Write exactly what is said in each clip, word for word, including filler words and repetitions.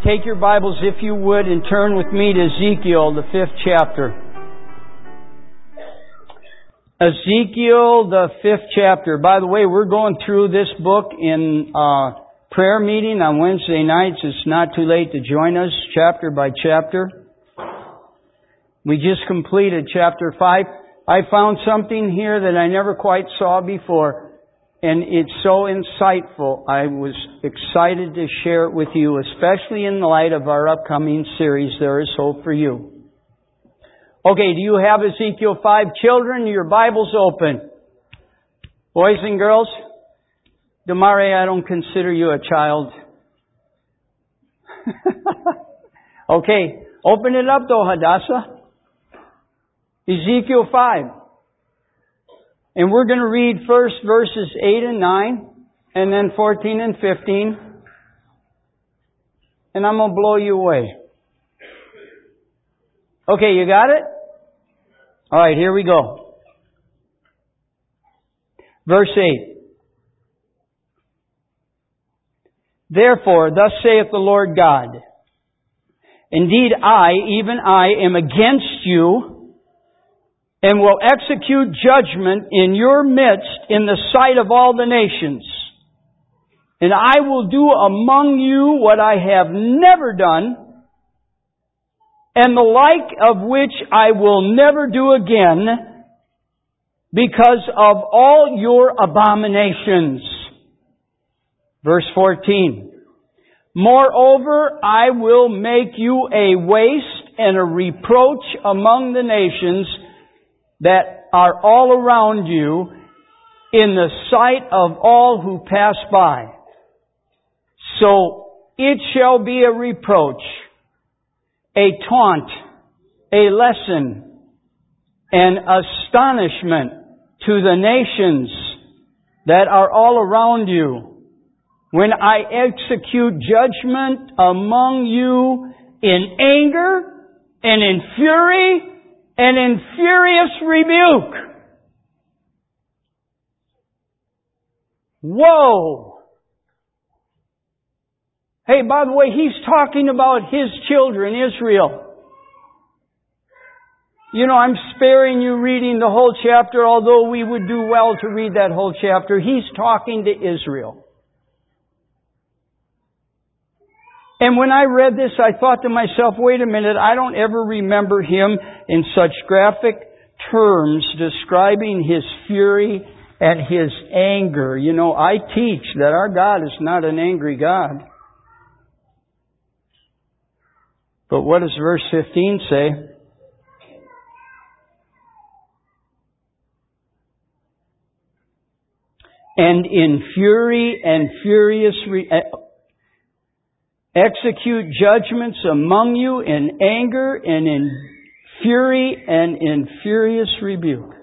take your Bibles, if you would, and turn with me to Ezekiel, the fifth chapter. Ezekiel, the fifth chapter. By the way, we're going through this book in uh, prayer meeting on Wednesday nights. It's not too late to join us, chapter by chapter. We just completed chapter five. I found something here that I never quite saw before, and it's so insightful. I was excited to share it with you, especially in the light of our upcoming series, There is Hope for You. Okay, do you have Ezekiel five? Children, your Bible's open. Boys and girls, Damare, I don't consider you a child. Okay, open it up though, Hadassah. Ezekiel five. And we're going to read first verses eight and nine, and then fourteen and fifteen. And I'm going to blow you away. Okay, you got it? All right, here we go. Verse eight. Therefore, thus saith the Lord God, indeed I, even I, am against you, and will execute judgment in your midst in the sight of all the nations. And I will do among you what I have never done, and the like of which I will never do again, because of all your abominations. Verse fourteen. Moreover, I will make you a waste and a reproach among the nations that are all around you, in the sight of all who pass by. So it shall be a reproach, a taunt, a lesson, an astonishment to the nations that are all around you, when I execute judgment among you in anger and in fury and in furious rebuke. Whoa! Hey, by the way, he's talking about his children, Israel. You know, I'm sparing you reading the whole chapter, although we would do well to read that whole chapter. He's talking to Israel. And when I read this, I thought to myself, wait a minute, I don't ever remember him in such graphic terms describing his fury and his anger. You know, I teach that our God is not an angry God. But what does verse fifteen say? And in fury and furious re- execute judgments among you in anger and in fury and in furious rebuke.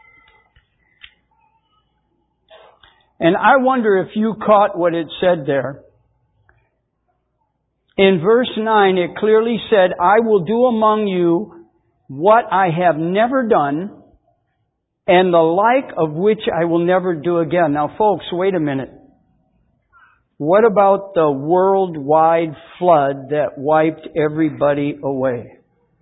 And I wonder if you caught what it said there. In verse nine, it clearly said, I will do among you what I have never done, and the like of which I will never do again. Now, folks, wait a minute. What about the worldwide flood that wiped everybody away?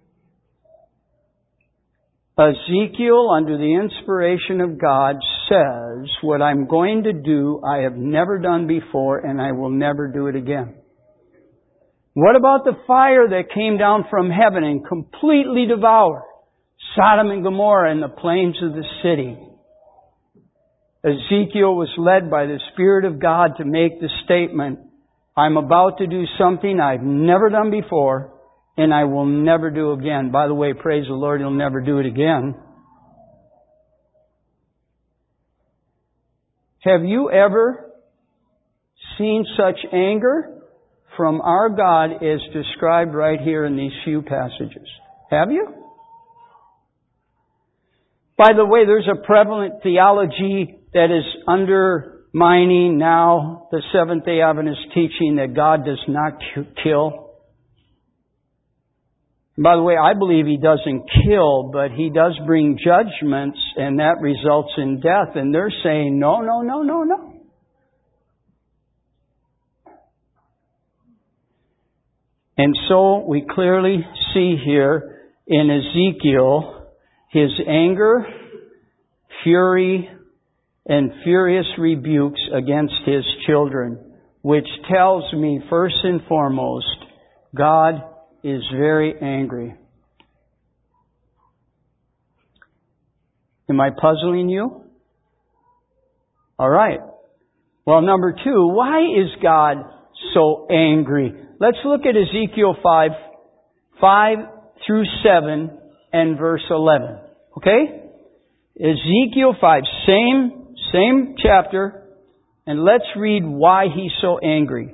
Ezekiel, under the inspiration of God, says, what I'm going to do, I have never done before, and I will never do it again. What about the fire that came down from heaven and completely devoured Sodom and Gomorrah and the plains of the city? Ezekiel was led by the Spirit of God to make the statement, I'm about to do something I've never done before, and I will never do again. By the way, praise the Lord, He'll never do it again. Have you ever seen such anger from our God as described right here in these few passages? Have you? By the way, there's a prevalent theology that is undermining now the Seventh-day Adventist teaching that God does not kill. By the way, I believe He doesn't kill, but He does bring judgments, and that results in death. And they're saying, no, no, no, no, no. And so we clearly see here in Ezekiel his anger, fury, and furious rebukes against his children, which tells me first and foremost, God is very angry. Am I puzzling you? All right. Well, number two, why is God so angry? Let's look at Ezekiel five, five through seven and verse eleven. Okay? Ezekiel five, same, same chapter, and let's read why He's so angry.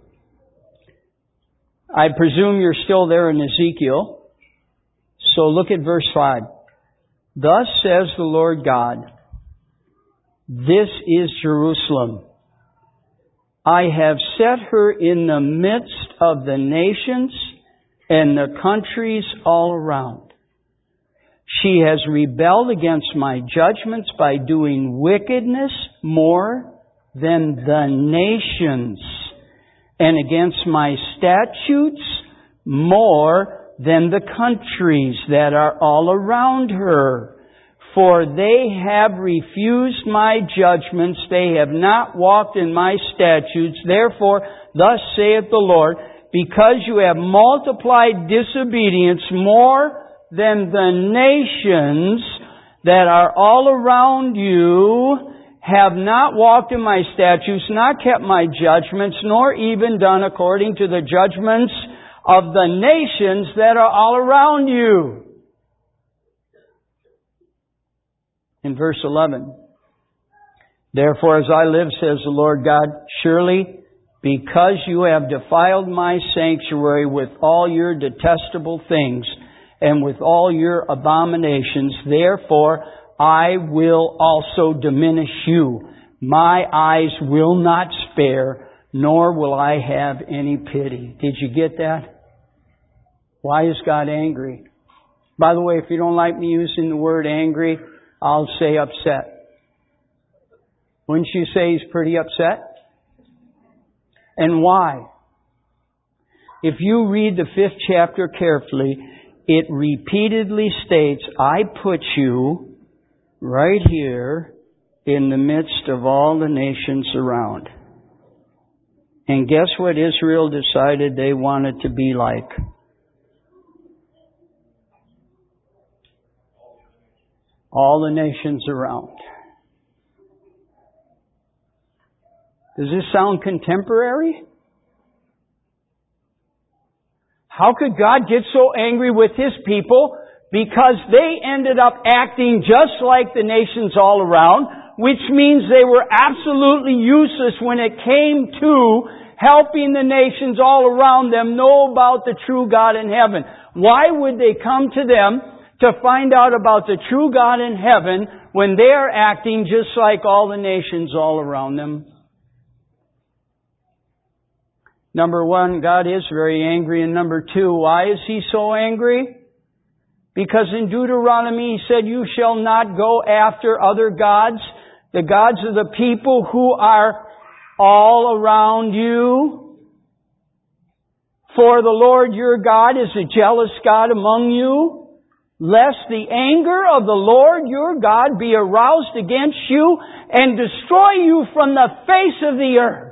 I presume you're still there in Ezekiel. So look at verse five. Thus says the Lord God, this is Jerusalem. I have set her in the midst of the nations and the countries all around. She has rebelled against my judgments by doing wickedness more than the nations, and against my statutes more than the countries that are all around her. For they have refused my judgments, they have not walked in my statutes. Therefore, thus saith the Lord, because you have multiplied disobedience more than the nations that are all around you, have not walked in my statutes, not kept my judgments, nor even done according to the judgments of the nations that are all around you. In verse eleven, therefore as I live, says the Lord God, surely because you have defiled my sanctuary with all your detestable things and with all your abominations, therefore I will also diminish you. My eyes will not spare, nor will I have any pity. Did you get that? Why is God angry? By the way, if you don't like me using the word angry, I'll say upset. Wouldn't you say He's pretty upset? And why? If you read the fifth chapter carefully, it repeatedly states, I put you right here in the midst of all the nations around. And guess what Israel decided they wanted to be like? All the nations around. Does this sound contemporary? How could God get so angry with His people? Because they ended up acting just like the nations all around, which means they were absolutely useless when it came to helping the nations all around them know about the true God in heaven. Why would they come to them to find out about the true God in heaven when they are acting just like all the nations all around them? Number one, God is very angry. And number two, why is He so angry? Because in Deuteronomy He said, you shall not go after other gods, the gods of the people who are all around you. For the Lord your God is a jealous God among you, lest the anger of the Lord your God be aroused against you and destroy you from the face of the earth.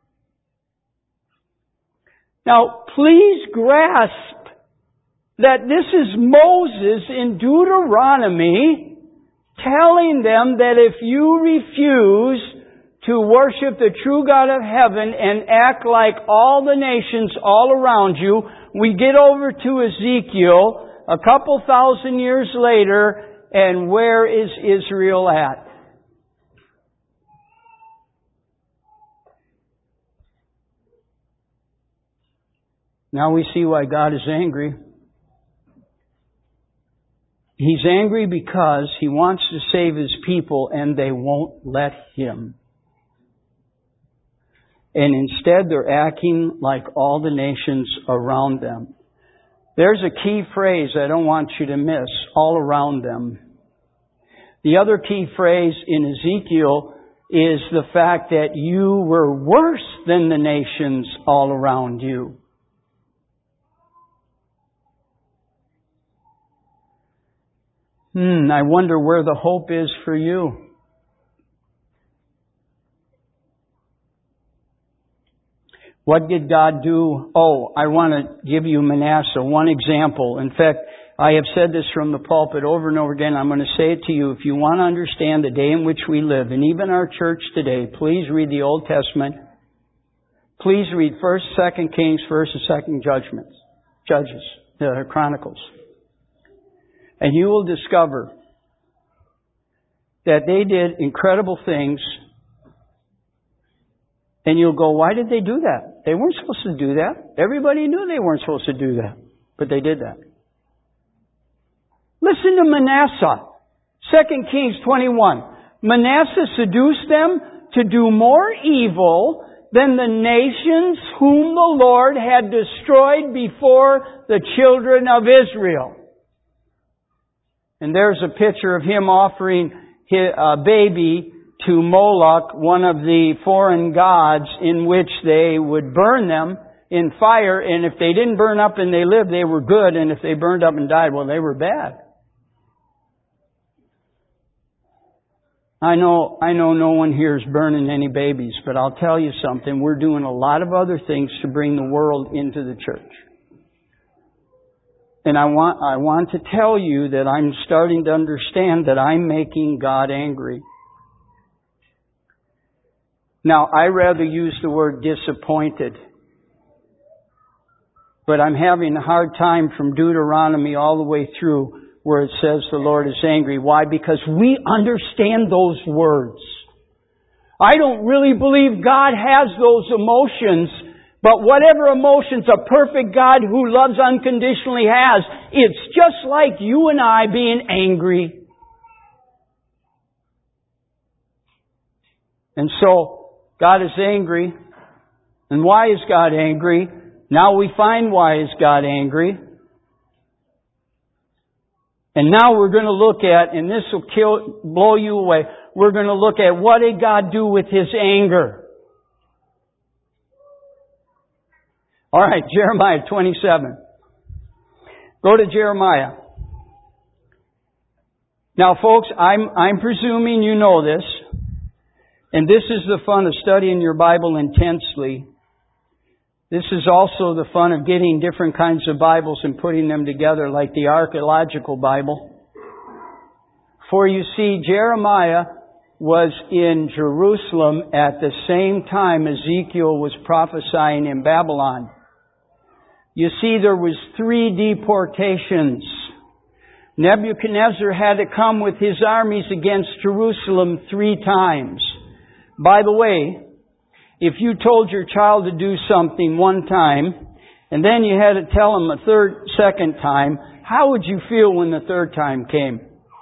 Now, please grasp that this is Moses in Deuteronomy telling them that if you refuse to worship the true God of heaven and act like all the nations all around you, we get over to Ezekiel a couple thousand years later, and where is Israel at? Now we see why God is angry. He's angry because He wants to save His people and they won't let Him. And instead they're acting like all the nations around them. There's a key phrase I don't want you to miss, all around them. The other key phrase in Ezekiel is the fact that you were worse than the nations all around you. Hmm, I wonder where the hope is for you. What did God do? Oh, I want to give you Manasseh, one example. In fact, I have said this from the pulpit over and over again. I'm going to say it to you. If you want to understand the day in which we live, and even our church today, please read the Old Testament. Please read First, Second Kings, First and Second Judgments, Judges, uh, Chronicles. And you will discover that they did incredible things. And you'll go, why did they do that? They weren't supposed to do that. Everybody knew they weren't supposed to do that. But they did that. Listen to Manasseh. Second Kings twenty-one. Manasseh seduced them to do more evil than the nations whom the Lord had destroyed before the children of Israel. And there's a picture of him offering a baby to Moloch, one of the foreign gods, in which they would burn them in fire, and if they didn't burn up and they lived, they were good, and if they burned up and died, well, they were bad. I know, I know no one here is burning any babies, but I'll tell you something, we're doing a lot of other things to bring the world into the church. And I want, I want to tell you that I'm starting to understand that I'm making God angry. Now, I rather use the word disappointed. But I'm having a hard time from Deuteronomy all the way through where it says the Lord is angry. Why? Because we understand those words. I don't really believe God has those emotions, but whatever emotions a perfect God who loves unconditionally has, it's just like you and I being angry. And so, God is angry. And why is God angry? Now we find why is God angry. And now we're going to look at, and this will kill, blow you away, we're going to look at what did God do with His anger. Alright, Jeremiah twenty-seven. Go to Jeremiah. Now folks, I'm, I'm presuming you know this. And this is the fun of studying your Bible intensely. This is also the fun of getting different kinds of Bibles and putting them together, like the archaeological Bible. For you see, Jeremiah was in Jerusalem at the same time Ezekiel was prophesying in Babylon. You see, there was three deportations. Nebuchadnezzar had to come with his armies against Jerusalem three times. By the way, if you told your child to do something one time, and then you had to tell him a third, second time, how would you feel when the third time came?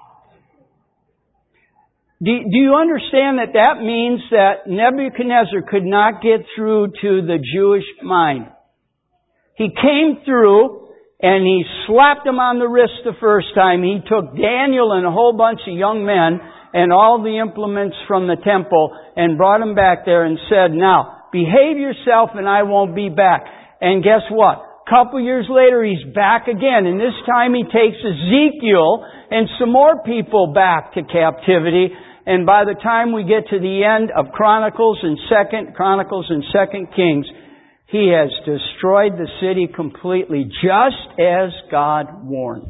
Do, do you understand that that means that Nebuchadnezzar could not get through to the Jewish mind? He came through, and he slapped them on the wrist the first time. He took Daniel and a whole bunch of young men and all the implements from the temple and brought them back there and said, now, behave yourself and I won't be back. And guess what? A couple years later, he's back again. And this time he takes Ezekiel and some more people back to captivity. And by the time we get to the end of Chronicles and Second Chronicles and Second Kings, he has destroyed the city completely, just as God warned.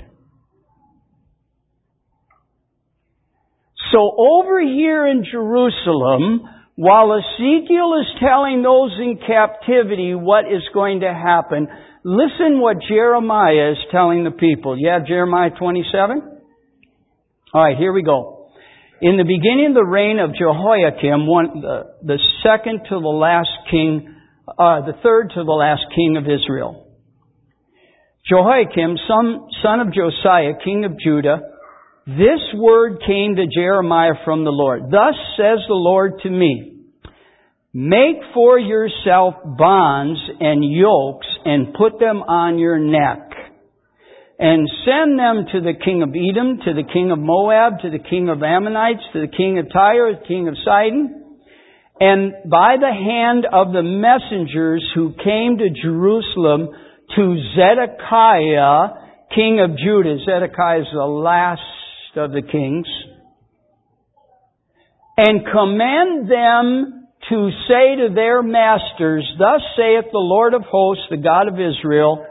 So over here in Jerusalem, while Ezekiel is telling those in captivity what is going to happen, listen what Jeremiah is telling the people. You have Jeremiah twenty-seven? Alright, here we go. In the beginning of the reign of Jehoiakim, one, the, the second to the last king, uh, the third to the last king of Israel. Jehoiakim, son, son of Josiah, king of Judah, this word came to Jeremiah from the Lord. Thus says the Lord to me, make for yourself bonds and yokes and put them on your neck. And send them to the king of Edom, to the king of Moab, to the king of Ammonites, to the king of Tyre, the king of Sidon. And by the hand of the messengers who came to Jerusalem to Zedekiah, king of Judah. Zedekiah is the last of the kings, and command them to say to their masters, Thus saith the Lord of hosts, the God of Israel,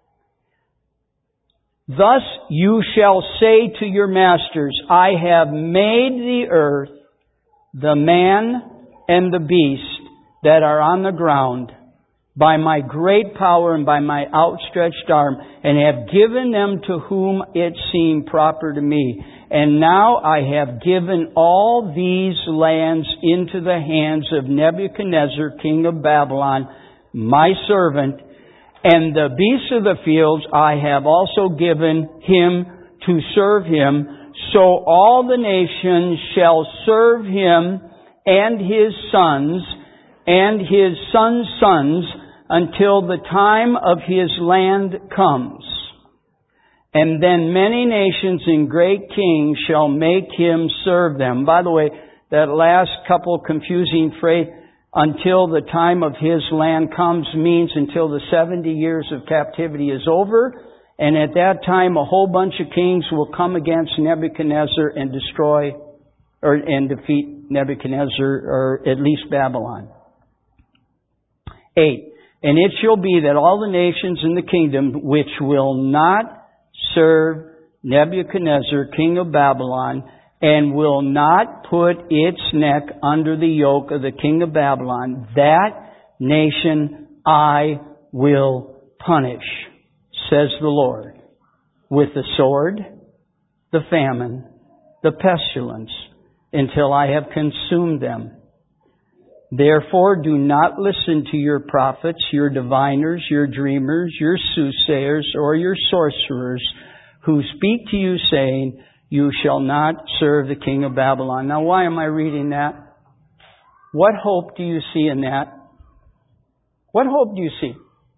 Thus you shall say to your masters, I have made the earth, the man and the beast that are on the ground, by my great power and by my outstretched arm, and have given them to whom it seemed proper to me. And now I have given all these lands into the hands of Nebuchadnezzar, king of Babylon, my servant, and the beasts of the fields I have also given him to serve him. So all the nations shall serve him and his sons and his sons' sons until the time of his land comes. And then many nations and great kings shall make him serve them. By the way, that last couple confusing phrase, until the time of his land comes, means until the seventy years of captivity is over. And at that time, a whole bunch of kings will come against Nebuchadnezzar and destroy or and defeat Nebuchadnezzar, or at least Babylon. Eight. And it shall be that all the nations in the kingdom which will not serve Nebuchadnezzar, king of Babylon, and will not put its neck under the yoke of the king of Babylon, that nation I will punish, says the Lord, with the sword, the famine, the pestilence, until I have consumed them. Therefore do not listen to your prophets, your diviners, your dreamers, your soothsayers, or your sorcerers, who speak to you saying, You shall not serve the king of Babylon. Now why am I reading that? What hope do you see in that? What hope do you see?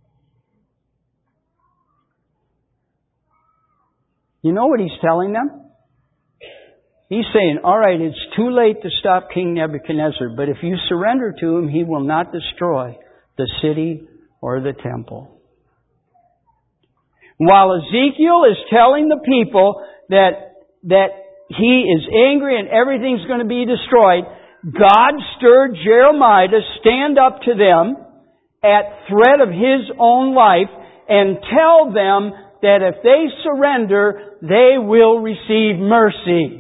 You know what he's telling them? He's saying, all right, it's too late to stop King Nebuchadnezzar, but if you surrender to him, he will not destroy the city or the temple. While Ezekiel is telling the people that, that he is angry and everything's going to be destroyed, God stirred Jeremiah to stand up to them at threat of his own life and tell them that if they surrender, they will receive mercy.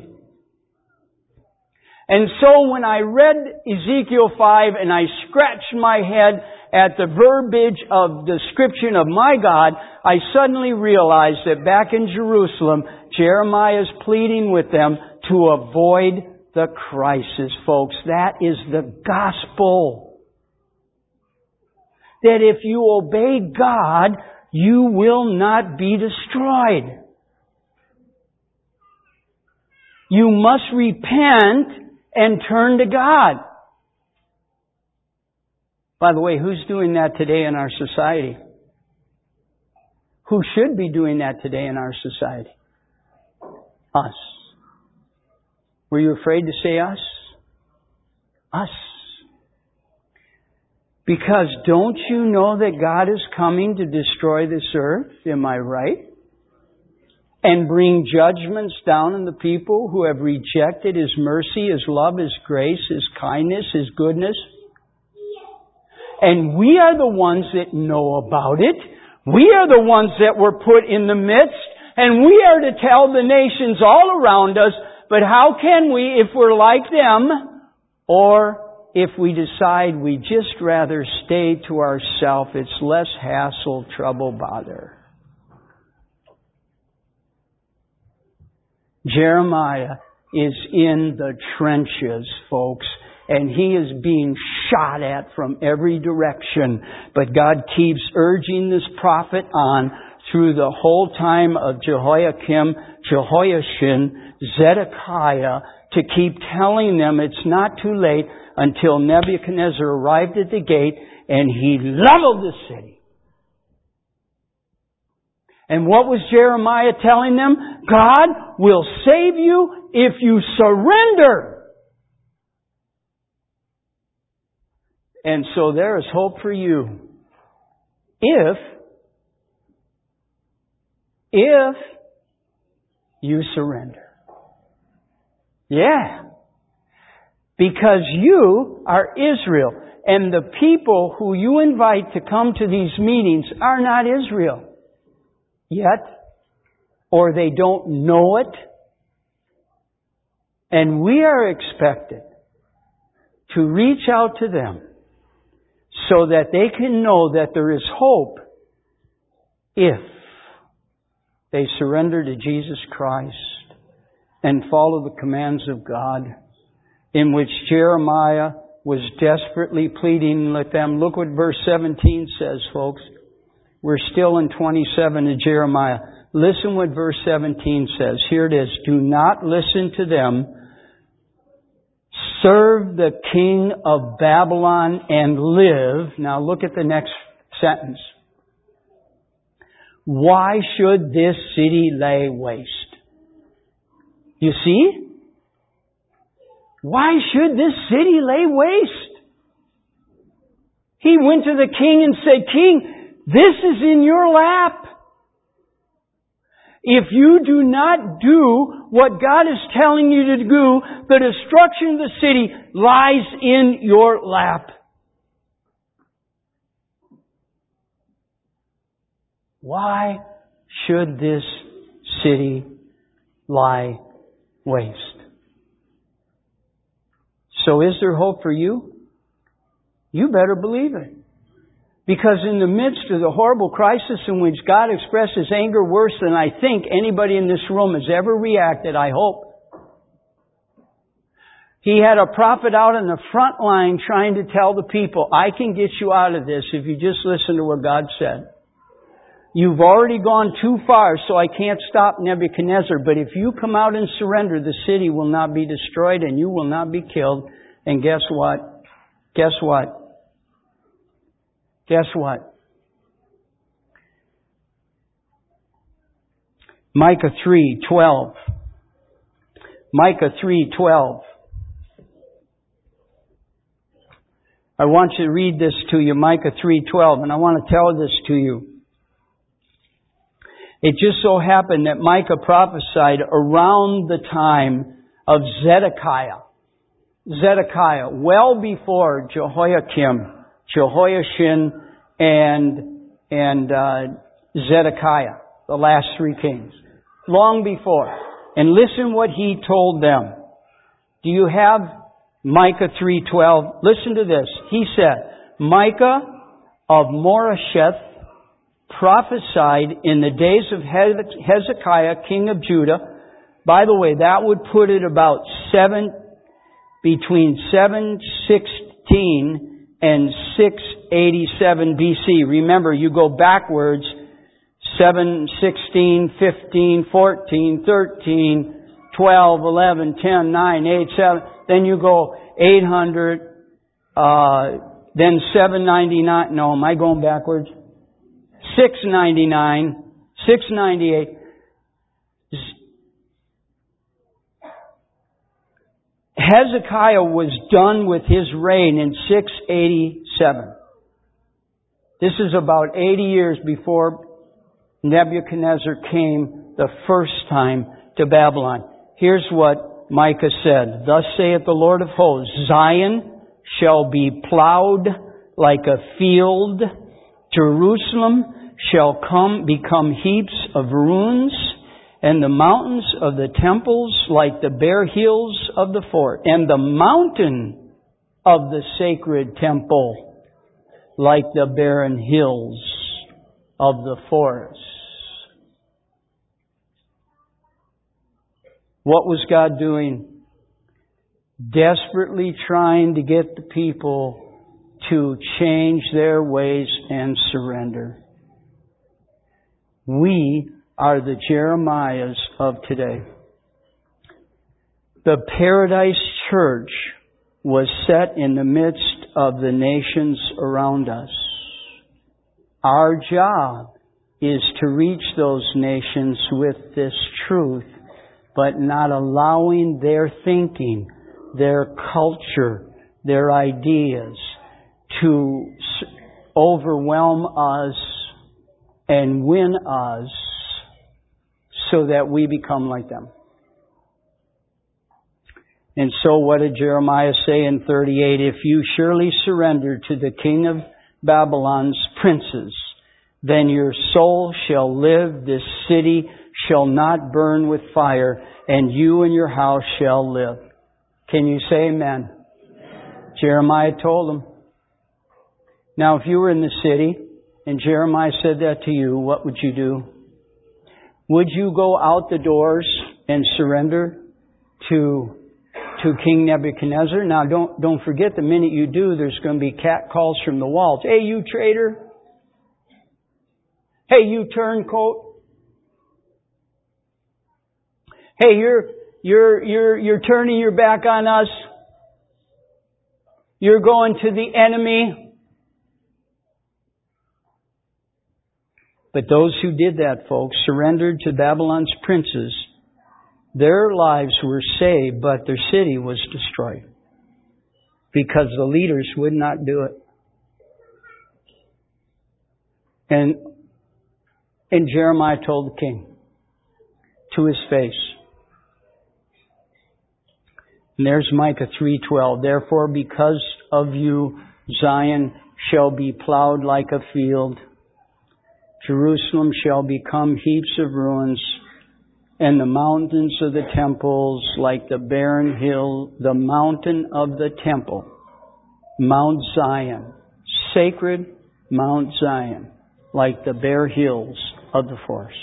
And so when I read Ezekiel five and I scratched my head at the verbiage of description of my God, I suddenly realized that back in Jerusalem, Jeremiah is pleading with them to avoid the crisis, folks. That is the gospel. That if you obey God, you will not be destroyed. You must repent and turn to God. By the way, who's doing that today in our society? Who should be doing that today in our society? Us. Were you afraid to say us? Us. Because don't you know that God is coming to destroy this earth? Am I right? And bring judgments down on the people who have rejected His mercy, His love, His grace, His kindness, His goodness. And we are the ones that know about it. We are the ones that were put in the midst. And we are to tell the nations all around us, but how can we if we're like them? Or if we decide we just rather stay to ourselves, it's less hassle, trouble, bother. Jeremiah is in the trenches, folks, and he is being shot at from every direction. But God keeps urging this prophet on through the whole time of Jehoiakim, Jehoiachin, Zedekiah, to keep telling them it's not too late, until Nebuchadnezzar arrived at the gate and he leveled the city. And what was Jeremiah telling them? God will save you if you surrender. And so there is hope for you. If, if you surrender. Yeah. Because you are Israel. And the people who you invite to come to these meetings are not Israel yet. Or they don't know it. And we are expected to reach out to them so that they can know that there is hope if they surrender to Jesus Christ and follow the commands of God, in which Jeremiah was desperately pleading with them. Look what verse seventeen says, folks. We're still in twenty-seven of Jeremiah. Listen what verse seventeen says. Here it is. Do not listen to them. Serve the king of Babylon and live. Now look at the next sentence. Why should this city lay waste? You see? Why should this city lay waste? He went to the king and said, King, this is in your lap. If you do not do what God is telling you to do, the destruction of the city lies in your lap. Why should this city lie waste? So is there hope for you? You better believe it. Because in the midst of the horrible crisis in which God expresses anger worse than I think anybody in this room has ever reacted, I hope. He had a prophet out in the front line trying to tell the people, I can get you out of this if you just listen to what God said. You've already gone too far, so I can't stop Nebuchadnezzar. But if you come out and surrender, the city will not be destroyed and you will not be killed. And guess what? Guess what? Guess what? Micah three twelve. Micah three twelve. I want you to read this to you, Micah three twelve, and I want to tell this to you. It just so happened that Micah prophesied around the time of Zedekiah. Zedekiah, well before Jehoiakim, Jehoiachin, and and uh, Zedekiah, the last three kings. Long before. And listen what he told them. Do you have Micah three twelve? Listen to this. He said, Micah of Moresheth prophesied in the days of Hezekiah, king of Judah. By the way, that would put it about seven, between seven sixteen and six eighty-seven B C. Remember, you go backwards, seven, sixteen, fifteen, fourteen, thirteen, twelve, eleven, ten, nine, eight, seven. Then you go eight hundred, uh, then seven ninety-nine. No, am I going backwards? six ninety-nine, six ninety-eight. Hezekiah was done with his reign in six eighty-seven. This is about eighty years before Nebuchadnezzar came the first time to Babylon. Here's what Micah said. Thus saith the Lord of hosts, Zion shall be plowed like a field. Jerusalem shall come become heaps of ruins, and the mountains of the temples like the bare hills of the fort, and the mountain of the sacred temple like the barren hills of the forest. What was God doing? Desperately trying to get the people to change their ways and surrender. We are the Jeremiahs of today. The Paradise Church was set in the midst of the nations around us. Our job is to reach those nations with this truth, but not allowing their thinking, their culture, their ideas to overwhelm us and win us so that we become like them. And so what did Jeremiah say in thirty-eight? If you surely surrender to the king of Babylon's princes, then your soul shall live, this city shall not burn with fire, and you and your house shall live. Can you say amen? Amen. Jeremiah told them. Now if you were in the city and Jeremiah said that to you, what would you do? Would you go out the doors and surrender to to King Nebuchadnezzar? Now don't don't forget, the minute you do, there's going to be cat calls from the walls. Hey, you traitor! Hey, you turncoat! Hey, you're you're you're you're turning your back on us. You're going to the enemy. But those who did that, folks, surrendered to Babylon's princes, their lives were saved, but their city was destroyed. Because the leaders would not do it. And, and Jeremiah told the king to his face. And there's Micah three twelve. Therefore, because of you, Zion shall be plowed like a field. Jerusalem shall become heaps of ruins, and the mountains of the temples like the barren hill, the mountain of the temple, Mount Zion, sacred Mount Zion, like the bare hills of the forest.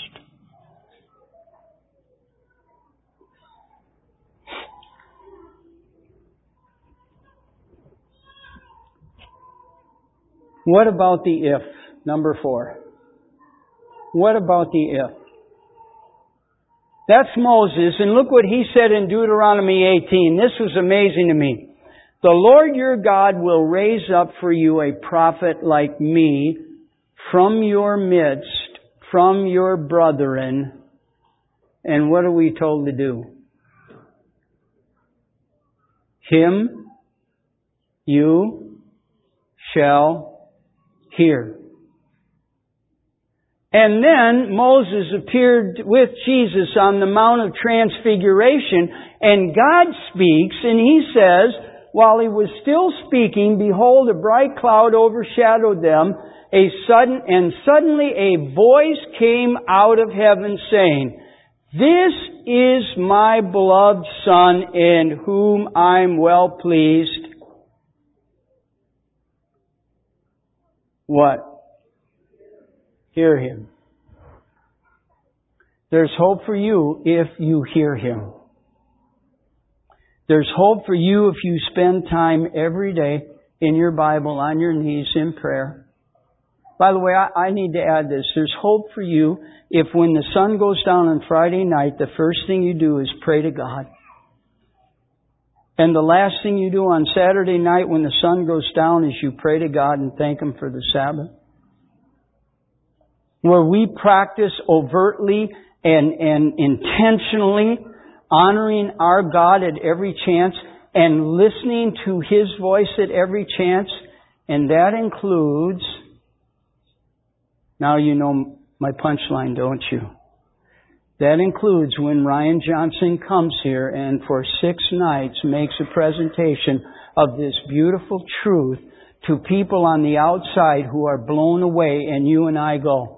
What about the if? Number four. What about the if? That's Moses, and look what he said in Deuteronomy eighteen. This was amazing to me. The Lord your God will raise up for you a prophet like me from your midst, from your brethren. And what are we told to do? Him you shall hear. And then Moses appeared with Jesus on the Mount of Transfiguration, and God speaks, and He says, while He was still speaking, behold, a bright cloud overshadowed them, a sudden, and suddenly a voice came out of heaven saying, This is my beloved Son, in whom I'm well pleased. What? Hear Him. There's hope for you if you hear Him. There's hope for you if you spend time every day in your Bible, on your knees, in prayer. By the way, I, I need to add this. There's hope for you if when the sun goes down on Friday night, the first thing you do is pray to God. And the last thing you do on Saturday night when the sun goes down is you pray to God and thank Him for the Sabbath. Where we practice overtly and, and intentionally honoring our God at every chance and listening to His voice at every chance. And that includes, now you know my punchline, don't you? That includes when Ryan Johnson comes here and for six nights makes a presentation of this beautiful truth to people on the outside who are blown away, and you and I go,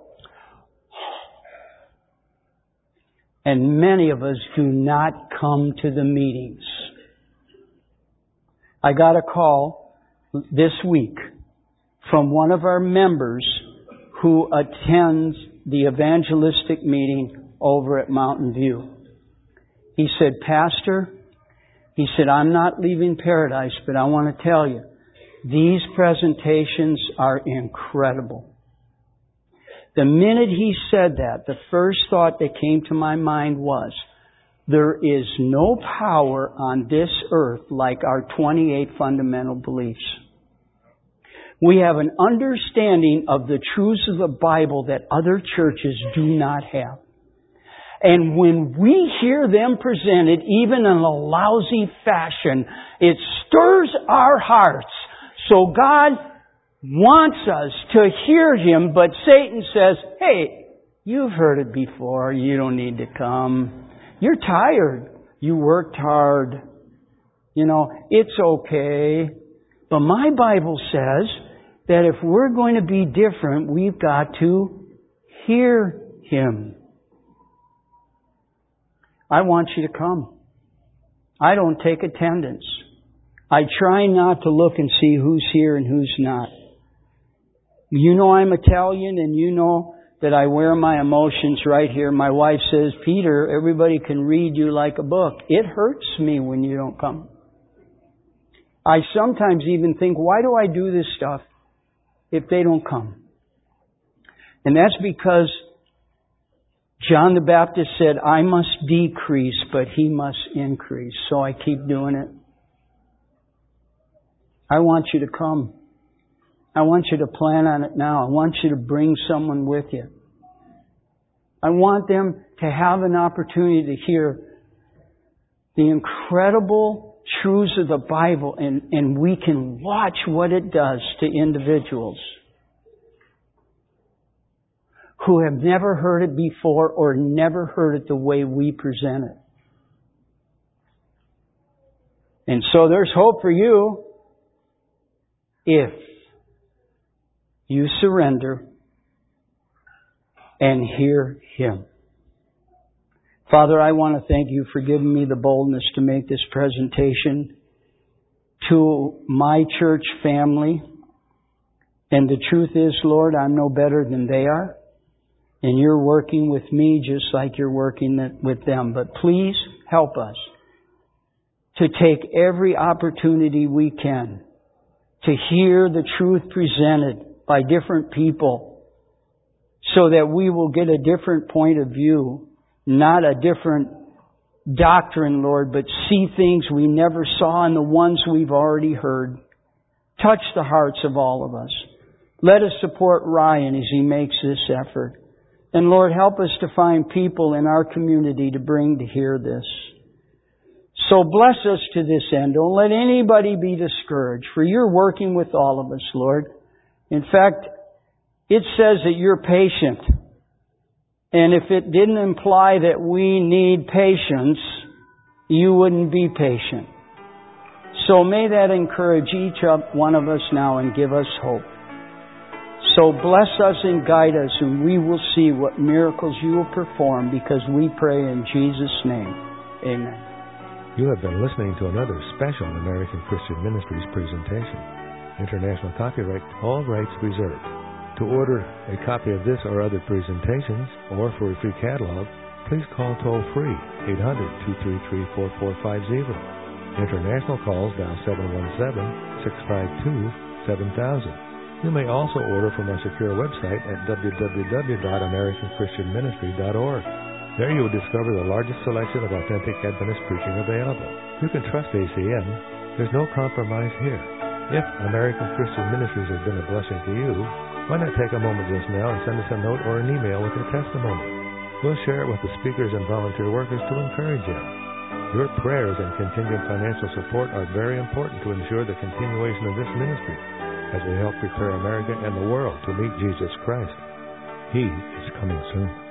and many of us do not come to the meetings. I got a call this week from one of our members who attends the evangelistic meeting over at Mountain View. He said, Pastor, he said, I'm not leaving paradise, but I want to tell you, these presentations are incredible. The minute he said that, the first thought that came to my mind was, there is no power on this earth like our twenty-eight fundamental beliefs. We have an understanding of the truths of the Bible that other churches do not have. And when we hear them presented, even in a lousy fashion, it stirs our hearts. So God wants us to hear Him, but Satan says, hey, you've heard it before. You don't need to come. You're tired. You worked hard. You know, it's okay. But my Bible says that if we're going to be different, we've got to hear Him. I want you to come. I don't take attendance. I try not to look and see who's here and who's not. You know I'm Italian, and you know that I wear my emotions right here. My wife says, Peter, everybody can read you like a book. It hurts me when you don't come. I sometimes even think, why do I do this stuff if they don't come? And that's because John the Baptist said, I must decrease, but He must increase. So I keep doing it. I want you to come. I want you to plan on it now. I want you to bring someone with you. I want them to have an opportunity to hear the incredible truths of the Bible, and, and we can watch what it does to individuals who have never heard it before or never heard it the way we present it. And so there's hope for you if you surrender and hear Him. Father, I want to thank You for giving me the boldness to make this presentation to my church family. And the truth is, Lord, I'm no better than they are. And You're working with me just like You're working with them. But please help us to take every opportunity we can to hear the truth presented by different people so that we will get a different point of view, not a different doctrine, Lord, but see things we never saw in the ones we've already heard. Touch the hearts of all of us. Let us support Ryan as he makes this effort. And Lord, help us to find people in our community to bring to hear this. So bless us to this end. Don't let anybody be discouraged, for You're working with all of us, Lord. In fact, it says that You're patient. And if it didn't imply that we need patience, You wouldn't be patient. So may that encourage each one of us now and give us hope. So bless us and guide us, and we will see what miracles You will perform, because we pray in Jesus' name. Amen. You have been listening to another special American Christian Ministries presentation. International copyright, all rights reserved. To order a copy of this or other presentations, or for a free catalog, please call toll-free eight hundred, two three three, four four five zero. International calls dial seven one seven, six five two, seven thousand. You may also order from our secure website at w w w dot american christian ministry dot org. There you will discover the largest selection of authentic Adventist preaching available. You can trust A C M. There's no compromise here. If American Christian Ministries has been a blessing to you, why not take a moment just now and send us a note or an email with your testimony? We'll share it with the speakers and volunteer workers to encourage you. Your prayers and contingent financial support are very important to ensure the continuation of this ministry as we help prepare America and the world to meet Jesus Christ. He is coming soon.